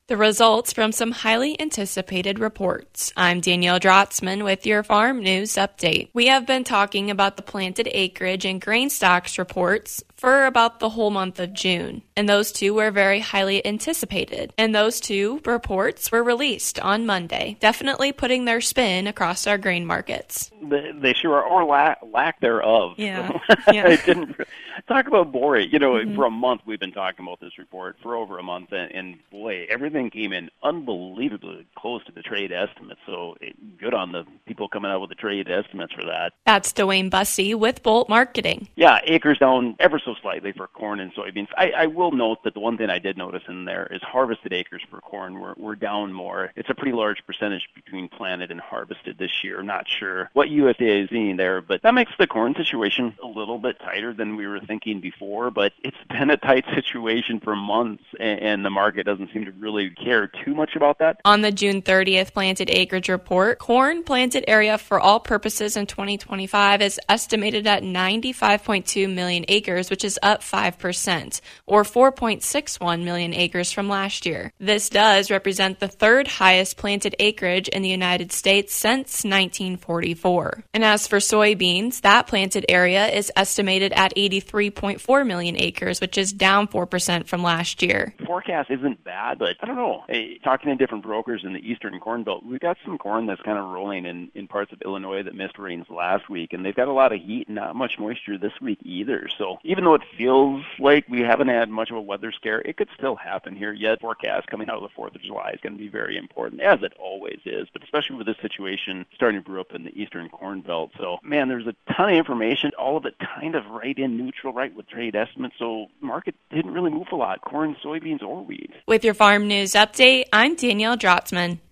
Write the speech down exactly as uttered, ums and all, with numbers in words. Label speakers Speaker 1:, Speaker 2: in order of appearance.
Speaker 1: The results from some highly anticipated reports. I'm Danielle Drotzman with your Farm News Update. We have been talking about the planted acreage and grain stocks reports for about the whole month of June, and those two were very highly anticipated. And those two reports were released on Monday, definitely putting their spin across our grain markets.
Speaker 2: They, they sure are, or lack, lack thereof.
Speaker 1: Yeah.
Speaker 2: So,
Speaker 1: yeah.
Speaker 2: it didn't talk about boring. You know,
Speaker 1: Mm-hmm.
Speaker 2: for a month we've been talking about this report for over a month, and, and boy, everything came in unbelievably close to the trade estimates. So it, good on the people coming out with the trade estimates for that.
Speaker 1: That's Dwayne Bussey with Bolt Marketing.
Speaker 2: Yeah, acres down ever so slightly for corn and soybeans. I, I will note that the one thing I did notice in there is harvested acres for corn were, were down more. It's a pretty large percentage between planted and harvested this year. Not sure what U S D A is seeing there, but that makes the corn situation a little bit tighter than we were thinking before. But it's been a tight situation for months, and, and the market doesn't seem to really care too much about that.
Speaker 1: On the June thirtieth planted acreage report, corn planted area for all purposes in twenty twenty-five is estimated at ninety-five point two million acres, which is up five percent, or four point six one million acres from last year. This does represent the third highest planted acreage in the United States since nineteen forty-four. And as for soybeans, that planted area is estimated at eighty-three point four million acres, which is down four percent from last year.
Speaker 2: Forecast isn't bad, but I don't know. Hey, talking to different brokers in the Eastern Corn Belt, we've got some corn that's kind of rolling in, in parts of Illinois that missed rains last week, and they've got a lot of heat and not much moisture this week either. So even though it feels like we haven't had much of a weather scare, it could still happen here yet. Forecast coming out of the fourth of July is going to be very important, as it always is, but especially with this situation starting to brew up in the Eastern Corn Belt. So, man, there's a ton of information, all of it kind of right in neutral, right with trade estimates, so market didn't really move a lot, corn, soybeans, or wheat.
Speaker 1: With your Farm News Update, I'm Danielle Drotzman.